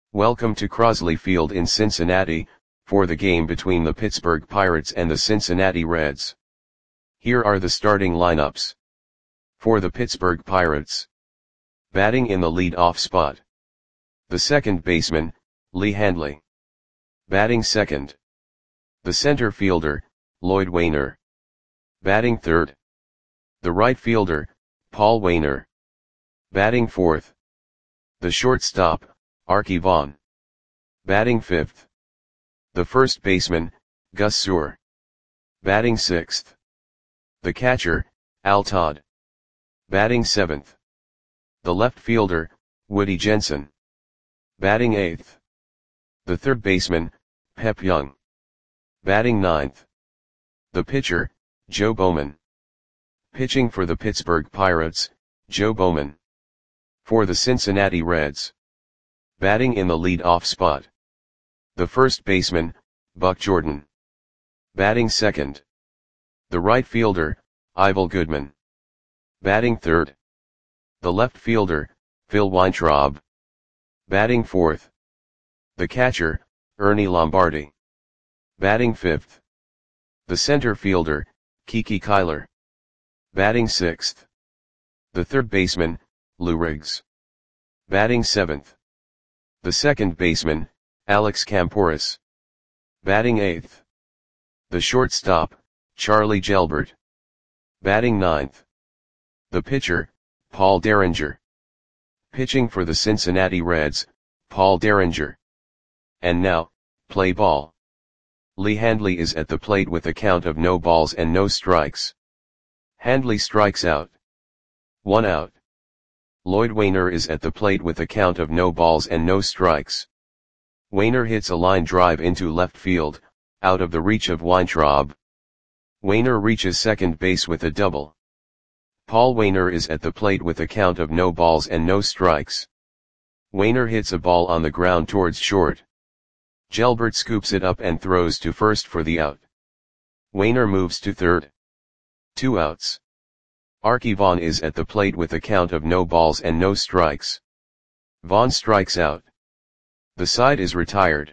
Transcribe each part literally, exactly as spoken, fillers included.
Welcome to Crosley Field in Cincinnati, for the game between the Pittsburgh Pirates and the Cincinnati Reds. Here are the starting lineups. For the Pittsburgh Pirates. Batting in the lead-off spot. The second baseman, Lee Handley. Batting second. The center fielder, Lloyd Waner. Batting third. The right fielder, Paul Waner. Batting fourth. The shortstop, Arky Vaughan. Batting fifth. The first baseman, Gus Suhr. Batting sixth. The catcher, Al Todd. Batting seventh. The left fielder, Woody Jensen. Batting eighth. The third baseman, Pep Young. Batting ninth. The pitcher, Joe Bowman. Pitching for the Pittsburgh Pirates, Joe Bowman. For the Cincinnati Reds. Batting in the lead-off spot. The first baseman, Buck Jordan. Batting second. The right fielder, Ivel Goodman. Batting third. The left fielder, Phil Weintraub. Batting fourth. The catcher, Ernie Lombardi. Batting fifth. The center fielder, Kiki Kyler. Batting sixth. The third baseman, Lou Riggs. Batting seventh. The second baseman, Alex Camporis. Batting eighth. The shortstop, Charlie Gelbert. Batting ninth. The pitcher, Paul Derringer. Pitching for the Cincinnati Reds, Paul Derringer. And now, play ball. Lee Handley is at the plate with a count of no balls and no strikes. Handley strikes out. One out. Lloyd Waner is at the plate with a count of no balls and no strikes. Waner hits a line drive into left field, out of the reach of Weintraub. Waner reaches second base with a double. Paul Waner is at the plate with a count of no balls and no strikes. Waner hits a ball on the ground towards short. Gelbert scoops it up and throws to first for the out. Waner moves to third. Two outs. Arky Vaughan is at the plate with a count of no balls and no strikes. Vaughan strikes out. The side is retired.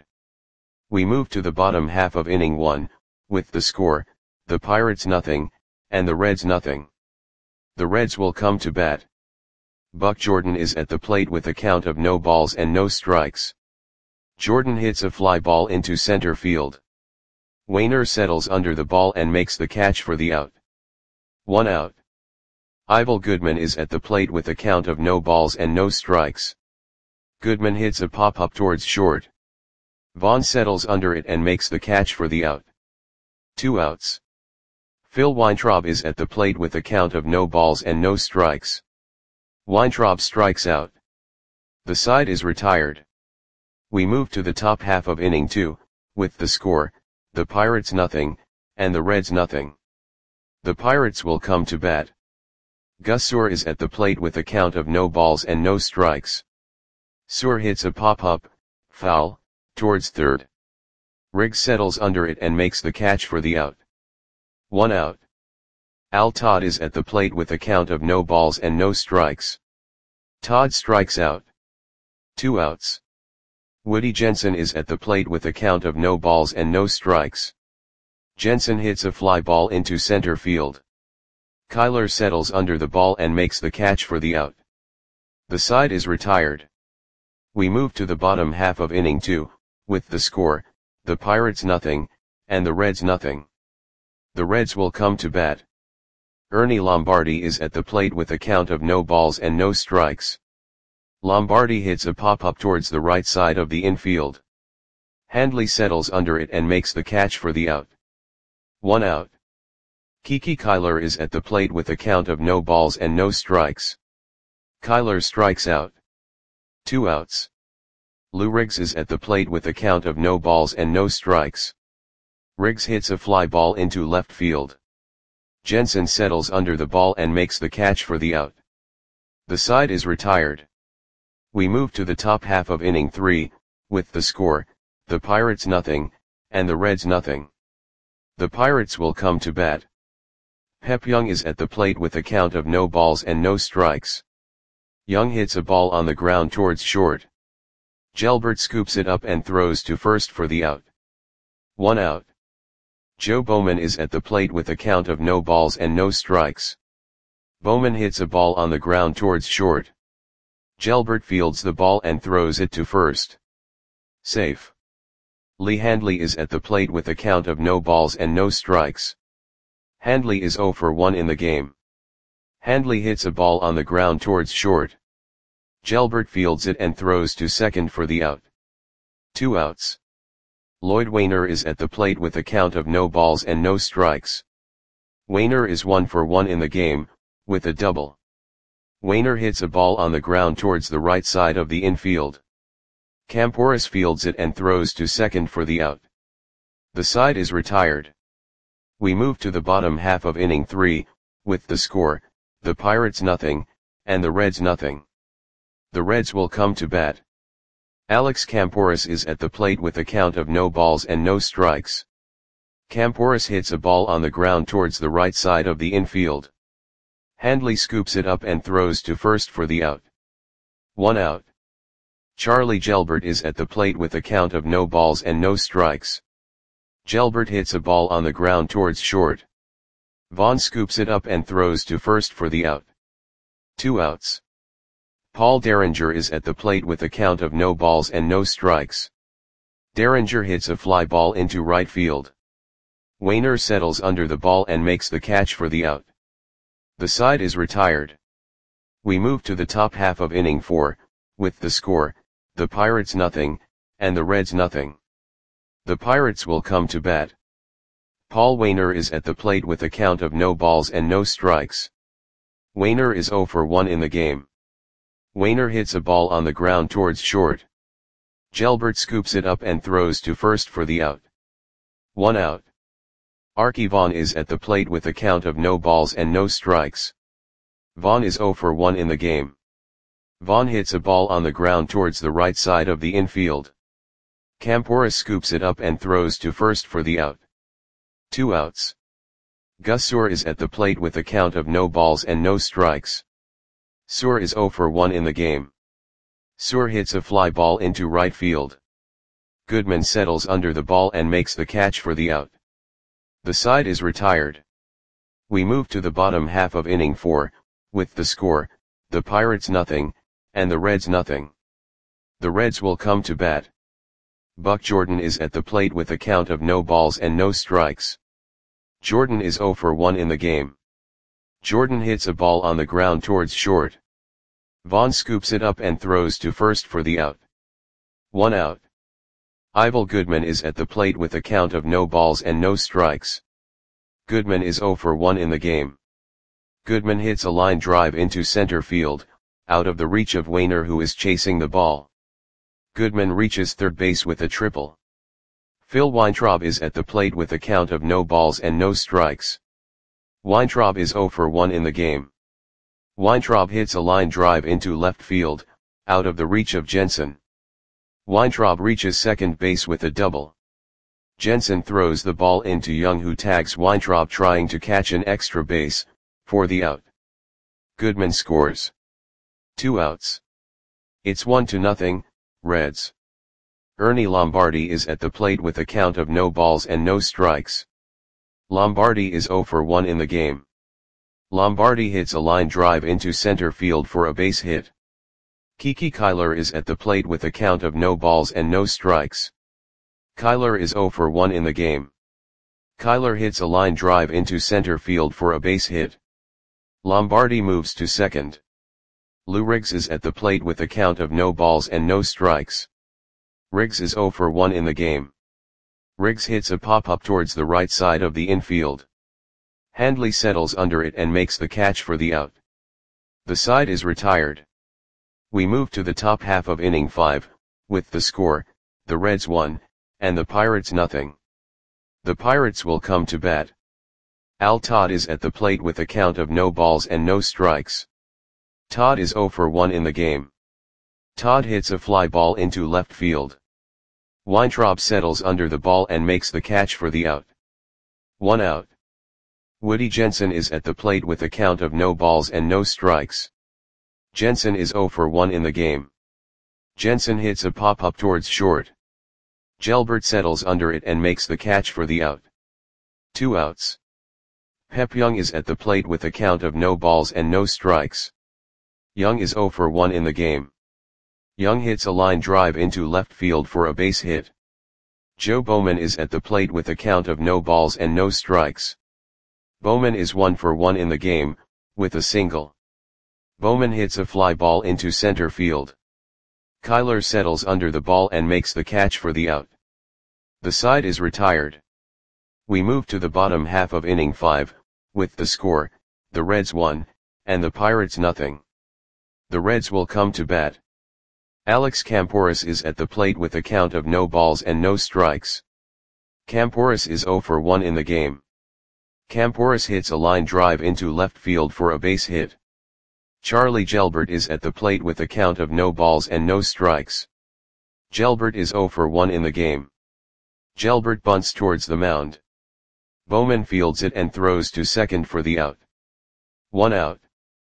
We move to the bottom half of inning one, with the score, the Pirates nothing, and the Reds nothing. The Reds will come to bat. Buck Jordan is at the plate with a count of no balls and no strikes. Jordan hits a fly ball into center field. Waner settles under the ball and makes the catch for the out. One out. Ivel Goodman is at the plate with a count of no balls and no strikes. Goodman hits a pop-up towards short. Vaughan settles under it and makes the catch for the out. Two outs. Phil Weintraub is at the plate with a count of no balls and no strikes. Weintraub strikes out. The side is retired. We move to the top half of inning two, with the score, the Pirates nothing, and the Reds nothing. The Pirates will come to bat. Gus Suhr is at the plate with a count of no balls and no strikes. Suhr hits a pop-up, foul, towards third. Riggs settles under it and makes the catch for the out. One out. Al Todd is at the plate with a count of no balls and no strikes. Todd strikes out. Two outs. Woody Jensen is at the plate with a count of no balls and no strikes. Jensen hits a fly ball into center field. Kyler settles under the ball and makes the catch for the out. The side is retired. We move to the bottom half of inning two, with the score, the Pirates nothing, and the Reds nothing. The Reds will come to bat. Ernie Lombardi is at the plate with a count of no balls and no strikes. Lombardi hits a pop-up towards the right side of the infield. Handley settles under it and makes the catch for the out. One out. Kiki Kyler is at the plate with a count of no balls and no strikes. Kyler strikes out. Two outs. Lou Riggs is at the plate with a count of no balls and no strikes. Riggs hits a fly ball into left field. Jensen settles under the ball and makes the catch for the out. The side is retired. We move to the top half of inning three, with the score, the Pirates nothing, and the Reds nothing. The Pirates will come to bat. Pep Young is at the plate with a count of no balls and no strikes. Young hits a ball on the ground towards short. Gelbert scoops it up and throws to first for the out. One out. Joe Bowman is at the plate with a count of no balls and no strikes. Bowman hits a ball on the ground towards short. Gelbert fields the ball and throws it to first. Safe. Lee Handley is at the plate with a count of no balls and no strikes. Handley is zero for one in the game. Handley hits a ball on the ground towards short. Gelbert fields it and throws to second for the out. Two outs. Lloyd Wainer is at the plate with a count of no balls and no strikes. Wainer is one for one in the game, with a double. Wainer hits a ball on the ground towards the right side of the infield. Camporis fields it and throws to second for the out. The side is retired. We move to the bottom half of inning three, with the score, the Pirates nothing, and the Reds nothing. The Reds will come to bat. Alex Camporis is at the plate with a count of no balls and no strikes. Camporis hits a ball on the ground towards the right side of the infield. Handley scoops it up and throws to first for the out. One out. Charlie Gelbert is at the plate with a count of no balls and no strikes. Gelbert hits a ball on the ground towards short. Vaughn scoops it up and throws to first for the out. Two outs. Paul Derringer is at the plate with a count of no balls and no strikes. Derringer hits a fly ball into right field. Wainer settles under the ball and makes the catch for the out. The side is retired. We move to the top half of inning four, with the score, the Pirates nothing, and the Reds nothing. The Pirates will come to bat. Paul Wainer is at the plate with a count of no balls and no strikes. Wainer is zero for one in the game. Wainer hits a ball on the ground towards short. Gelbert scoops it up and throws to first for the out. One out. Archie Vaughn is at the plate with a count of no balls and no strikes. Vaughn is zero for one in the game. Vaughn hits a ball on the ground towards the right side of the infield. Camporis scoops it up and throws to first for the out. Two outs. Gus Suhr is at the plate with a count of no balls and no strikes. Suhr is zero for one in the game. Suhr hits a fly ball into right field. Goodman settles under the ball and makes the catch for the out. The side is retired. We move to the bottom half of inning four, with the score, the Pirates nothing, and the Reds nothing. The Reds will come to bat. Buck Jordan is at the plate with a count of no balls and no strikes. Jordan is zero for one in the game. Jordan hits a ball on the ground towards short. Vaughn scoops it up and throws to first for the out. One out. Ivel Goodman is at the plate with a count of no balls and no strikes. Goodman is zero for one in the game. Goodman hits a line drive into center field, out of the reach of Wainer, who is chasing the ball. Goodman reaches third base with a triple. Phil Weintraub is at the plate with a count of no balls and no strikes. Weintraub is zero for one in the game. Weintraub hits a line drive into left field, out of the reach of Jensen. Weintraub reaches second base with a double. Jensen throws the ball into Young, who tags Weintraub trying to catch an extra base, for the out. Goodman scores. Two outs. It's one to nothing, Reds. Ernie Lombardi is at the plate with a count of no balls and no strikes. Lombardi is zero for one in the game. Lombardi hits a line drive into center field for a base hit. Kiki Kyler is at the plate with a count of no balls and no strikes. Kyler is zero for one in the game. Kyler hits a line drive into center field for a base hit. Lombardi moves to second. Lou Riggs is at the plate with a count of no balls and no strikes. Riggs is zero for one in the game. Riggs hits a pop-up towards the right side of the infield. Handley settles under it and makes the catch for the out. The side is retired. We move to the top half of inning five, with the score, the Reds one, and the Pirates nothing. The Pirates will come to bat. Al Todd is at the plate with a count of no balls and no strikes. Todd is zero for one in the game. Todd hits a fly ball into left field. Weintraub settles under the ball and makes the catch for the out. One out. Woody Jensen is at the plate with a count of no balls and no strikes. Jensen is zero for one in the game. Jensen hits a pop-up towards short. Gelbert settles under it and makes the catch for the out. Two outs. Pep Young is at the plate with a count of no balls and no strikes. Young is oh for one in the game. Young hits a line drive into left field for a base hit. Joe Bowman is at the plate with a count of no balls and no strikes. Bowman is one for one in the game, with a single. Bowman hits a fly ball into center field. Kyler settles under the ball and makes the catch for the out. The side is retired. We move to the bottom half of inning five, with the score, the Reds one, and the Pirates nothing. The Reds will come to bat. Alex Camporis is at the plate with a count of no balls and no strikes. Camporis is oh for one in the game. Camporis hits a line drive into left field for a base hit. Charlie Gelbert is at the plate with a count of no balls and no strikes. Gelbert is oh for one in the game. Gelbert bunts towards the mound. Bowman fields it and throws to second for the out. One out.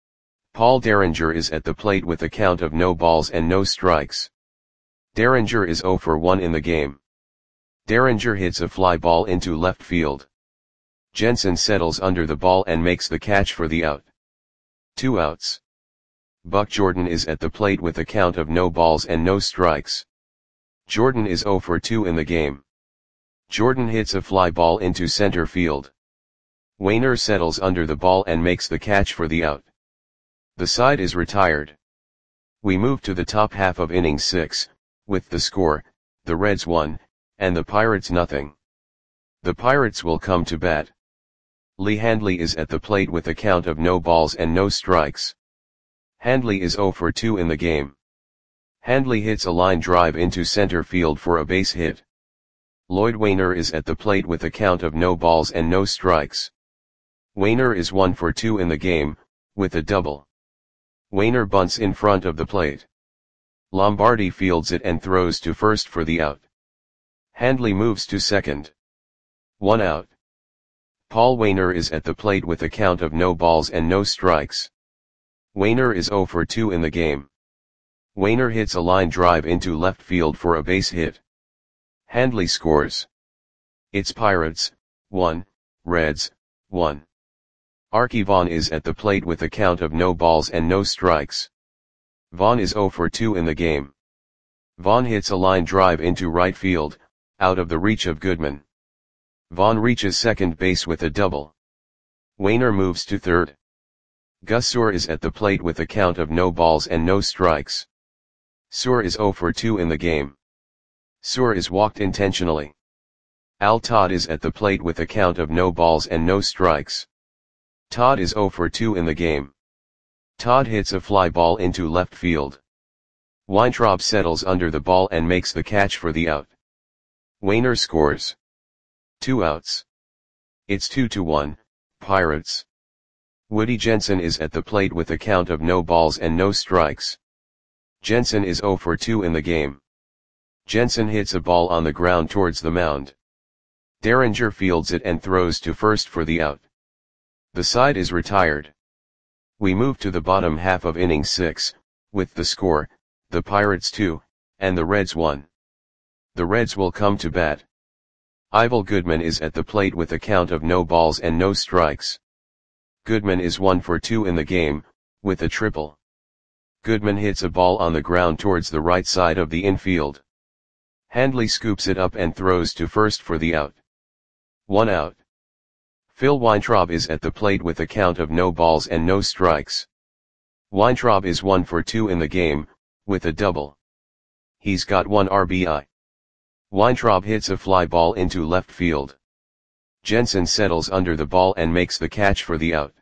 Paul Derringer is at the plate with a count of no balls and no strikes. Derringer is oh for one in the game. Derringer hits a fly ball into left field. Jensen settles under the ball and makes the catch for the out. Two outs. Buck Jordan is at the plate with a count of no balls and no strikes. Jordan is oh for two in the game. Jordan hits a fly ball into center field. Wainer settles under the ball and makes the catch for the out. The side is retired. We move to the top half of inning six, with the score, the Reds one, and the Pirates nothing. The Pirates will come to bat. Lee Handley is at the plate with a count of no balls and no strikes. Handley is oh for two in the game. Handley hits a line drive into center field for a base hit. Lloyd Wainer is at the plate with a count of no balls and no strikes. Wainer is one for two in the game, with a double. Wainer bunts in front of the plate. Lombardi fields it and throws to first for the out. Handley moves to second. One out. Paul Wainer is at the plate with a count of no balls and no strikes. Wainer is oh for two in the game. Wainer hits a line drive into left field for a base hit. Handley scores. It's Pirates, one, Reds, one. Archie Vaughn is at the plate with a count of no balls and no strikes. Vaughn is oh for two in the game. Vaughn hits a line drive into right field, out of the reach of Goodman. Vaughn reaches second base with a double. Wainer moves to third. Gus Suhr is at the plate with a count of no balls and no strikes. Suhr is oh for two in the game. Suhr is walked intentionally. Al Todd is at the plate with a count of no balls and no strikes. Todd is oh for two in the game. Todd hits a fly ball into left field. Weintraub settles under the ball and makes the catch for the out. Wainer scores. Two outs. It's two to one, Pirates. Woody Jensen is at the plate with a count of no balls and no strikes. Jensen is oh for two in the game. Jensen hits a ball on the ground towards the mound. Derringer fields it and throws to first for the out. The side is retired. We move to the bottom half of inning six, with the score, the Pirates two, and the Reds one. The Reds will come to bat. Ivel Goodman is at the plate with a count of no balls and no strikes. Goodman is one for two in the game, with a triple. Goodman hits a ball on the ground towards the right side of the infield. Handley scoops it up and throws to first for the out. One out. Phil Weintraub is at the plate with a count of no balls and no strikes. Weintraub is one for two in the game, with a double. He's got one R B I. Weintraub hits a fly ball into left field. Jensen settles under the ball and makes the catch for the out.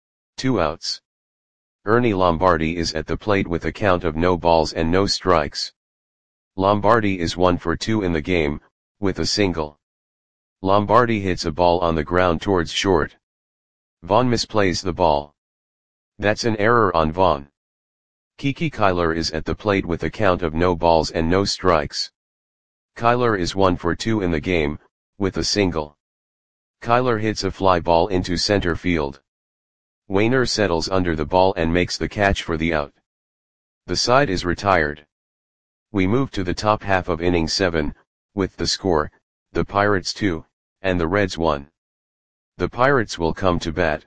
Two outs. Ernie Lombardi is at the plate with a count of no balls and no strikes. Lombardi is one for two in the game, with a single. Lombardi hits a ball on the ground towards short. Vaughn misplays the ball. That's an error on Vaughn. Kiki Kyler is at the plate with a count of no balls and no strikes. Kyler is one for two in the game, with a single. Kyler hits a fly ball into center field. Wainer settles under the ball and makes the catch for the out. The side is retired. We move to the top half of inning seven, with the score, the Pirates two, and the Reds one. The Pirates will come to bat.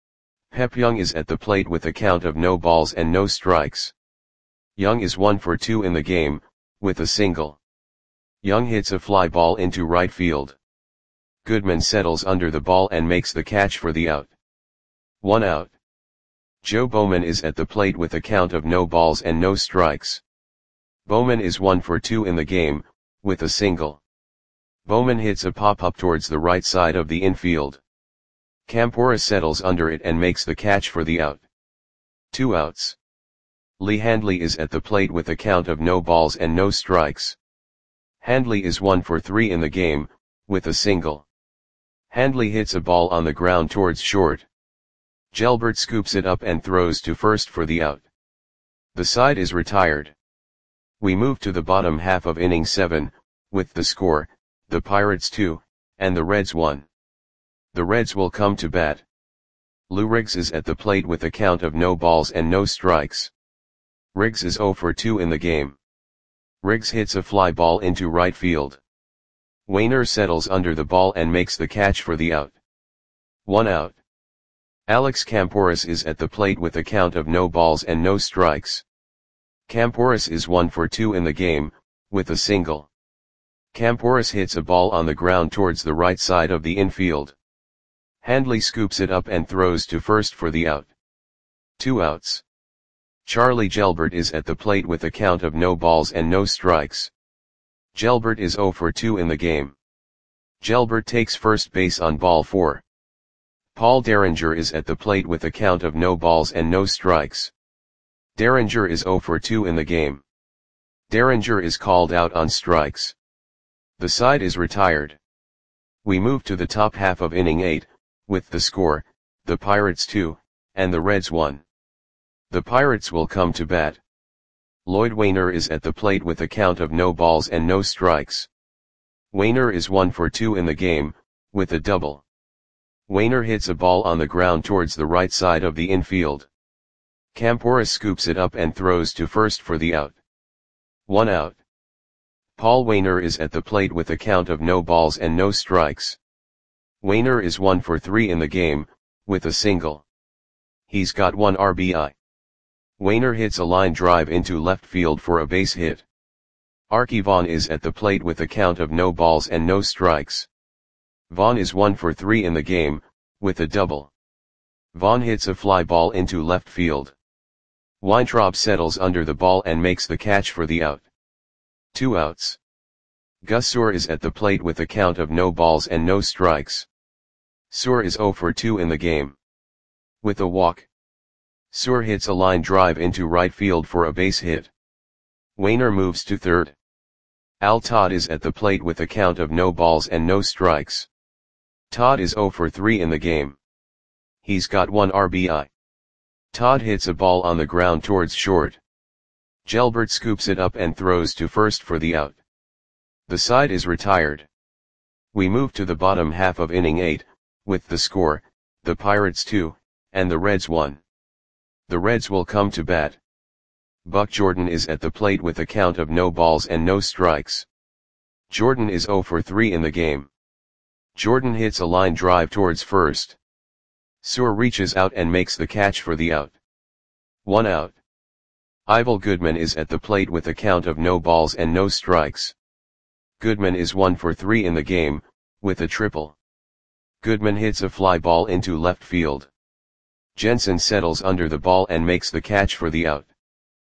Pep Young is at the plate with a count of no balls and no strikes. Young is one for two in the game, with a single. Young hits a fly ball into right field. Goodman settles under the ball and makes the catch for the out. One out. Joe Bowman is at the plate with a count of no balls and no strikes. Bowman is one for two in the game, with a single. Bowman hits a pop-up towards the right side of the infield. Campora settles under it and makes the catch for the out. Two outs. Lee Handley is at the plate with a count of no balls and no strikes. Handley is one for three in the game, with a single. Handley hits a ball on the ground towards short. Gelbert scoops it up and throws to first for the out. The side is retired. We move to the bottom half of inning seven, with the score, the Pirates two, and the Reds one. The Reds will come to bat. Lou Riggs is at the plate with a count of no balls and no strikes. Riggs is zero for two in the game. Riggs hits a fly ball into right field. Wainer settles under the ball and makes the catch for the out. One out. Alex Camporis is at the plate with a count of no balls and no strikes. Camporis is one for two in the game, with a single. Camporis hits a ball on the ground towards the right side of the infield. Handley scoops it up and throws to first for the out. Two outs. Charlie Gelbert is at the plate with a count of no balls and no strikes. Gelbert is zero for two in the game. Gelbert takes first base on ball four. Paul Derringer is at the plate with a count of no balls and no strikes. Derringer is zero for two in the game. Derringer is called out on strikes. The side is retired. We move to the top half of inning eight, with the score, the Pirates two, and the Reds one. The Pirates will come to bat. Lloyd Wainer is at the plate with a count of no balls and no strikes. Wainer is one for two in the game, with a double. Wainer hits a ball on the ground towards the right side of the infield. Campora scoops it up and throws to first for the out. One out. Paul Wainer is at the plate with a count of no balls and no strikes. Wainer is one for three in the game, with a single. He's got one R B I. Wainer hits a line drive into left field for a base hit. Archie Vaughn is at the plate with a count of no balls and no strikes. Vaughn is one for three in the game, with a double. Vaughn hits a fly ball into left field. Weintraub settles under the ball and makes the catch for the out. Two outs. Gus Suhr is at the plate with a count of no balls and no strikes. Suhr is zero for two in the game. With a walk. Suhr hits a line drive into right field for a base hit. Wainer moves to third. Al Todd is at the plate with a count of no balls and no strikes. Todd is zero for three in the game. He's got one R B I. Todd hits a ball on the ground towards short. Gelbert scoops it up and throws to first for the out. The side is retired. We move to the bottom half of inning eight, with the score, the Pirates two, and the Reds one. The Reds will come to bat. Buck Jordan is at the plate with a count of no balls and no strikes. Jordan is zero for three in the game. Jordan hits a line drive towards first. Suhr reaches out and makes the catch for the out. One out. Ivel Goodman is at the plate with a count of no balls and no strikes. Goodman is one for three in the game, with a triple. Goodman hits a fly ball into left field. Jensen settles under the ball and makes the catch for the out.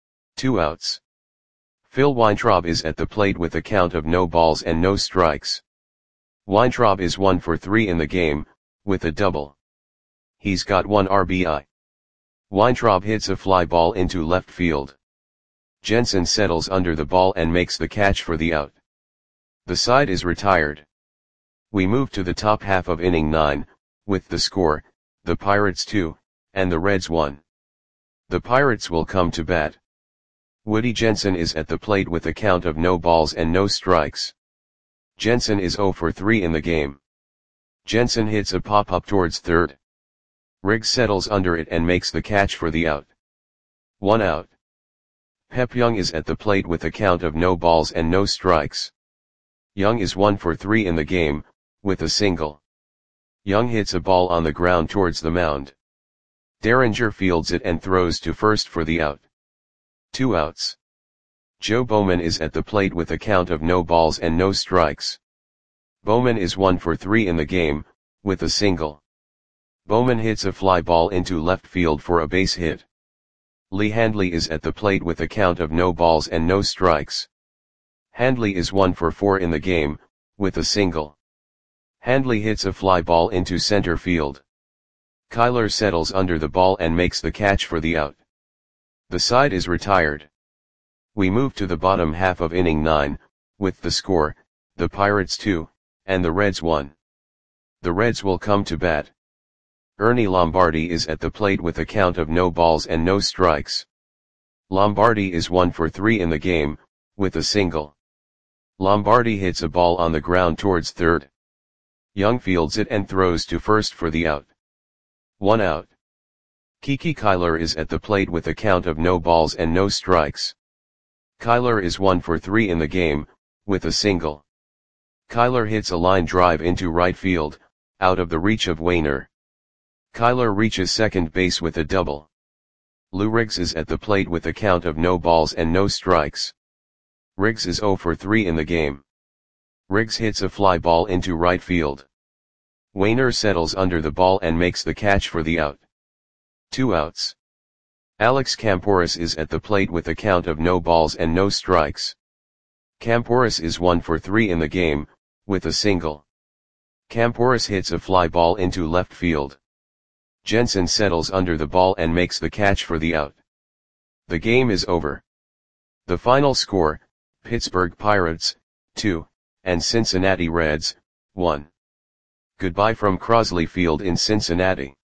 Two outs. Phil Weintraub is at the plate with a count of no balls and no strikes. Weintraub is one for three in the game, with a double. He's got one R B I. Weintraub hits a fly ball into left field. Jensen settles under the ball and makes the catch for the out. The side is retired. We move to the top half of inning nine, with the score, the Pirates two, and the Reds one. The Pirates will come to bat. Woody Jensen is at the plate with a count of no balls and no strikes. Jensen is zero for three in the game. Jensen hits a pop-up towards third. Riggs settles under it and makes the catch for the out. One out. Pep Young is at the plate with a count of no balls and no strikes. Young is one for three in the game, with a single. Young hits a ball on the ground towards the mound. Derringer fields it and throws to first for the out. Two outs. Joe Bowman is at the plate with a count of no balls and no strikes. Bowman is one for three in the game, with a single. Bowman hits a fly ball into left field for a base hit. Lee Handley is at the plate with a count of no balls and no strikes. Handley is one for four in the game, with a single. Handley hits a fly ball into center field. Kyler settles under the ball and makes the catch for the out. The side is retired. We move to the bottom half of inning nine, with the score, the Pirates two, and the Reds one. The Reds will come to bat. Ernie Lombardi is at the plate with a count of no balls and no strikes. Lombardi is one for three in the game, with a single. Lombardi hits a ball on the ground towards third. Young fields it and throws to first for the out. One out. Kiki Kyler is at the plate with a count of no balls and no strikes. Kyler is one for three in the game, with a single. Kyler hits a line drive into right field, out of the reach of Wainer. Kyler reaches second base with a double. Lou Riggs is at the plate with a count of no balls and no strikes. Riggs is zero for three in the game. Riggs hits a fly ball into right field. Wainer settles under the ball and makes the catch for the out. Two outs. Alex Camporis is at the plate with a count of no balls and no strikes. Camporis is one for three in the game, with a single. Camporis hits a fly ball into left field. Jensen settles under the ball and makes the catch for the out. The game is over. The final score, Pittsburgh Pirates, two, and Cincinnati Reds, one. Goodbye from Crosley Field in Cincinnati.